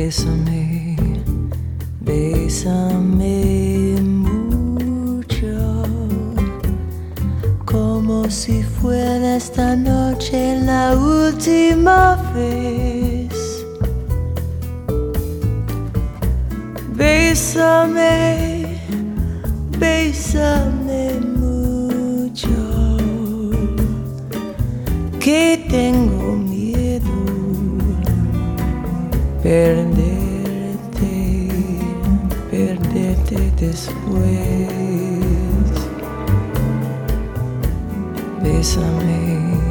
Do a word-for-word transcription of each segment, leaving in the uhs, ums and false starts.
Bésame, bésame mucho, como si fuera esta noche la última vez. Bésame, bésame mucho, que tengo miedo perderte, perderte después. Bésame,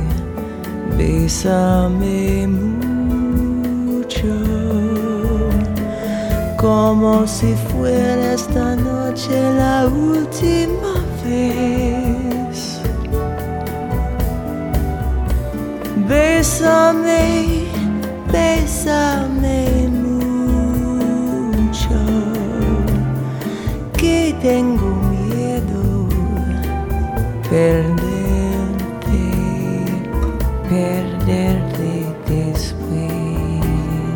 bésame mucho, como si fuera esta noche la última vez. Bésame, bésame mucho, que tengo miedo perderte, perderte después.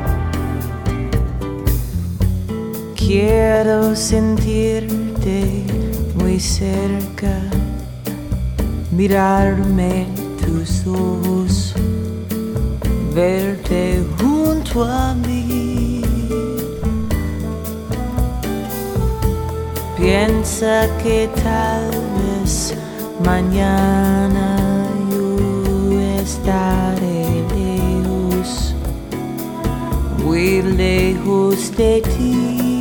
Quiero sentirte muy cerca, mirarme en tus ojos, verte junto a mí. Piensa que tal vez mañana yo estaré lejos, muy lejos de ti.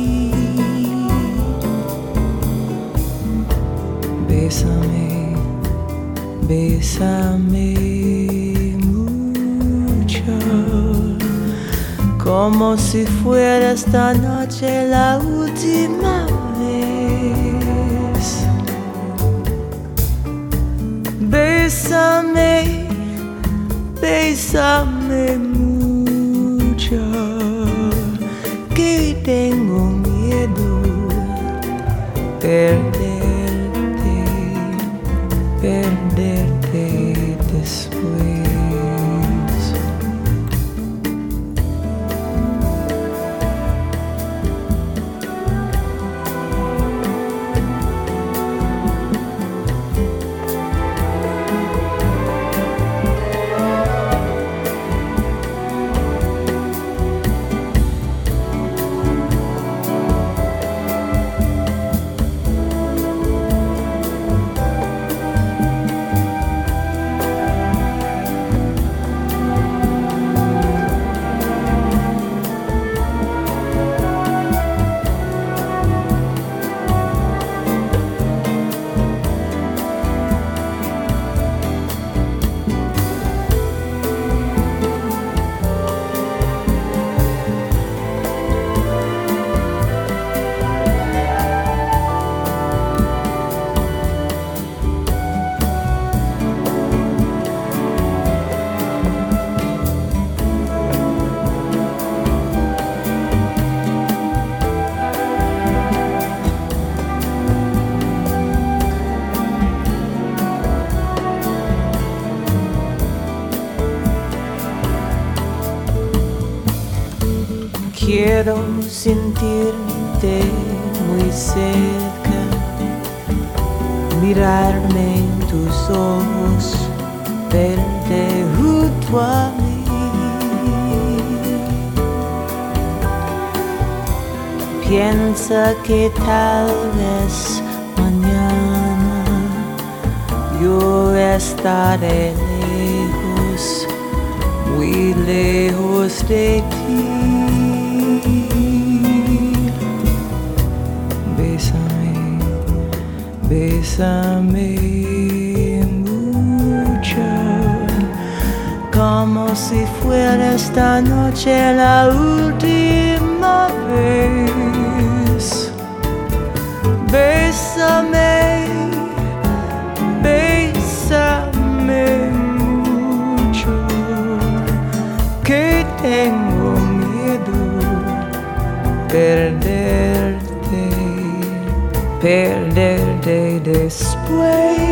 Bésame, bésame mucho, como si fuera esta noche la última vez. Bésame, bésame mucho, que tengo miedo perderte, perderte después. Quiero sentirte muy cerca, mirarme en tus ojos, verte junto a mí. Piensa que tal vez mañana yo estaré lejos, muy lejos de ti. Bésame, bésame mucho, como si fuera esta noche la última vez. Bésame, bésame mucho, que tengo miedo perderte, perderte después.